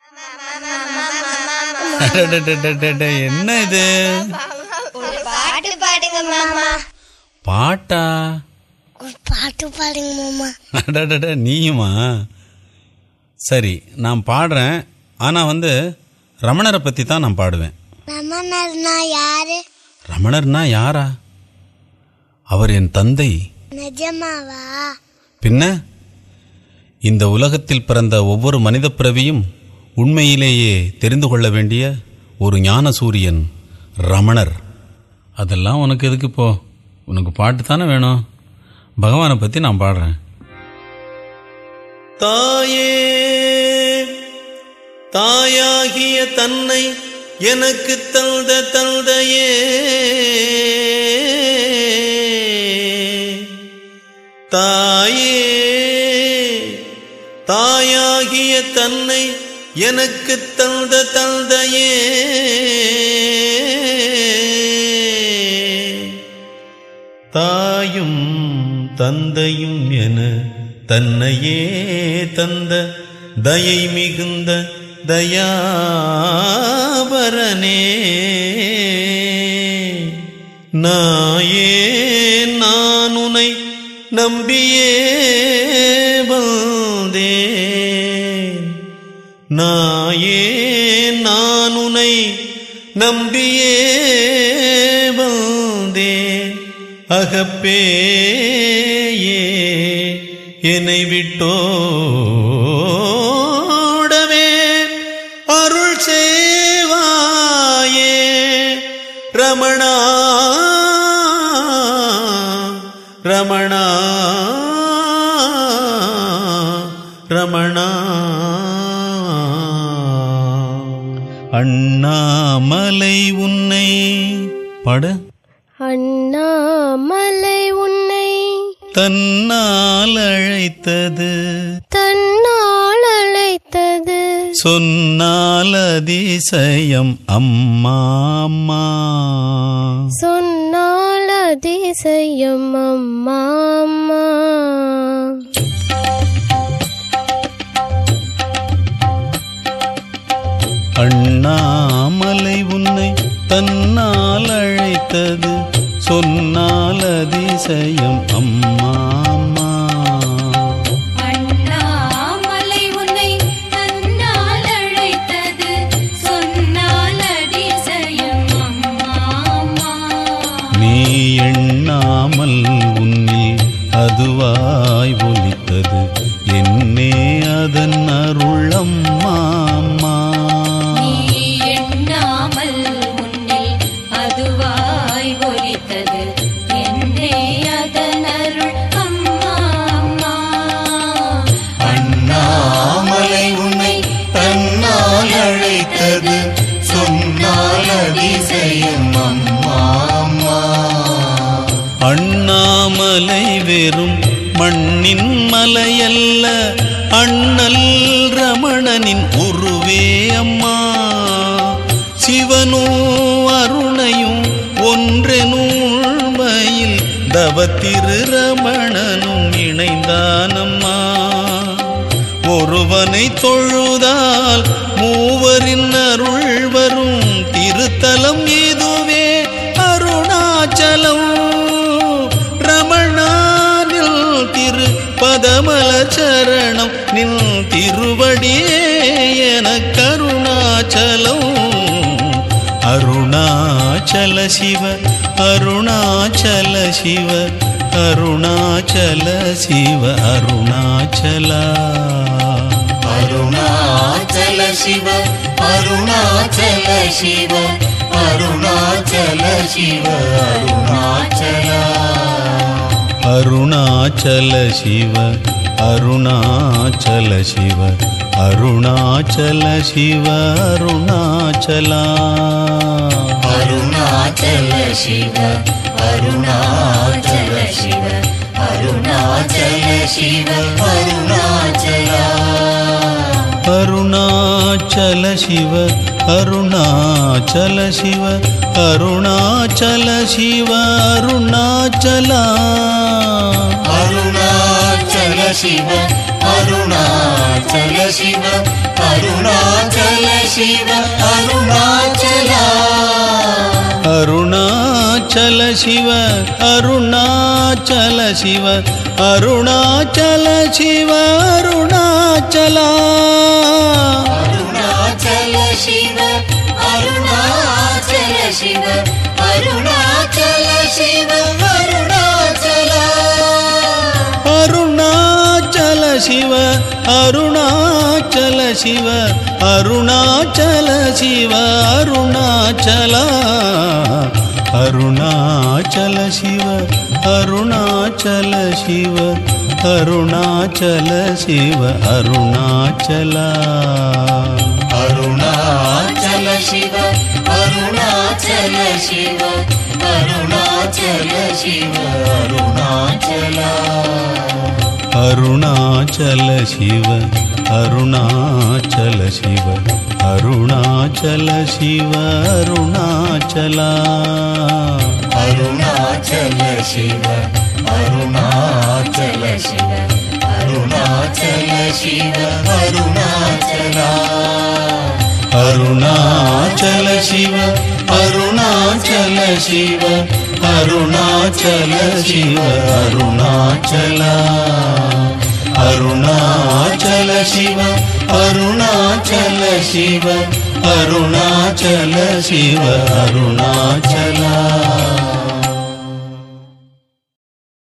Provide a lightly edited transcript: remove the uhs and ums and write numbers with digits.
என்ன இது? பாட்டு பாடுங்க மாமா. பாட்டா? பாட்டு பாடுங்க மாமா. நீயுமா? சரி, நான் பாடுறேன். ஆனா ரமணரை பத்தி தான் நான் பாடுவேன். ரமணர்னா யாரு? ரமணர்னா யாரா? அவர் என் தந்தை. நிஜமாவா? பின்ன இந்த உலகத்தில் பிறந்த ஒவ்வொரு மனித பிறவியும் உண்மையிலேயே தெரிந்து கொள்ள வேண்டிய ஒரு ஞான சூரியன் ரமணர். அதெல்லாம் உனக்கு எதுக்கு? இப்போ உனக்கு பாட்டு தானே வேணும். பகவானை பத்தி நான் பாடுறேன். தாயே, தாயாகிய தன்னை எனக்கு தந்த தந்தையே, தாயே, தாயாகிய தன்னை எனக்கு தந்த தந்தையே, தாயும் தந்தையும் என தன்னையே தந்த தயை மிகுந்த தயாபரனே, நாயே நான் உனை நம்பியே வந்தேன், நாயே நான் உனை நம்பியே வந்தேன், அகப்பேயே என்னை விட்டோடவே அருள் சேவாயே ரமணா, ரமணா, ரமணா. அண்ணாமலை உன்னை பாடு. அண்ணாமலை உன்னை தன்னால் அழைத்தது, தன்னால் அழைத்தது, சொன்னால் அதிசயம் அம்மா அம்மா, சொன்னால் அதிசயம் அம்மா அம்மா. அண்ணாமலை உன்னை தன்னால் அழைத்தது, சொன்னால் அதிசயம் அம்மா அம்மா. அண்ணாமலை உன்னை தன்னால் அழைத்தது, சொன்னால் அதிசயம் அம்மா அம்மா. நீ எண்ணாமல் உன்னில் அதுவாய் ஒலித்தது, என்னே அதன் அருள் அம்மா அம்மா. நீ எண்ணாமல் உன்னில் அதுவாய் ஒலித்தது, என்னே அதன் அருள் அம்மா அம்மா. அண்ணாமலை உன்னை தன்னால் அழைத்தது, சொன்னால் அதிசயம் அம்மா அம்மா. அண்ணாமலை வெறும் மண்ணின் மலையல்ல, அண்ணல் ரமணனின் உருவே அம்மா. சிவனும் அருணையும் ஒன்றெனும் உண்மையில் தவத்திரு ரமணனும் இணைந்தானம்மா. ஒருவனை தொழுதால் மூவரின் அருள் வரும் திருத்தலம் இதுவே அருணாச்சலம். ரமணானில் திரு பதமல சரணம், நின் திருவடியே என கருணாச்சலம். அருணாச்சல சிவ, அருணாச்சல சிவ, அருணாச்சல சிவ, அருணாச்சலா. அருணாச்சல சிவ, அருணாச்சல சிவ, அருணாச்சல சிவ, அருணாச்சலா. அருணாச்சல சிவ, அருணாச்சல சிவ, அருணாச்சல சிவ, அருணாச்சலா. அருணாச்சல சிவ, அருணாச்சல சிவ, அருணாச்சல சிவ, அருணாச்சலா. அருணாச்சல சிவ, அருணாச்சல சிவ, அருணாச்சல சிவ, அருணாச்சலா. அருணாச்சல சிவ, அருணாச்சல சிவ, அருணாச்சல சிவ அருணாச்சலா அருணாச்சல சிவ அருணாச்சல சிவ அருணாச்சல சிவ அருணாச்சலா அருணாச்சல சிவ அருணாச்சல சிவ அருணாச்சல சிவ அருணாச்சலா அருணாச்சல சிவ அருணாச்சல சிவ அருணாச்சல சிவ அருணாச்சலா அருணாச்சல சிவ அருணாச்சல சிவ அருணாச்சல சிவ அருணாச்சலா அருணாச்சல சிவ அருணாச்சல சிவ அருணாச்சல சிவ அருணாச்சலா அருணாச்சல சிவ அருணாச்சல சிவ அருணாச்சல சிவ அருணாச்சலா அருணாச்சல சிவ அருணாச்சல சிவ அருணாச்சல சிவ அருணாச்சலா அருணாச்சல சிவ அருணாச்சல சிவ அருணாச்சல சிவ அருணாச்சலா அருணாச்சல சிவ அருணாச்சல சிவ அருணாச்சல சிவ அருணாச்சலா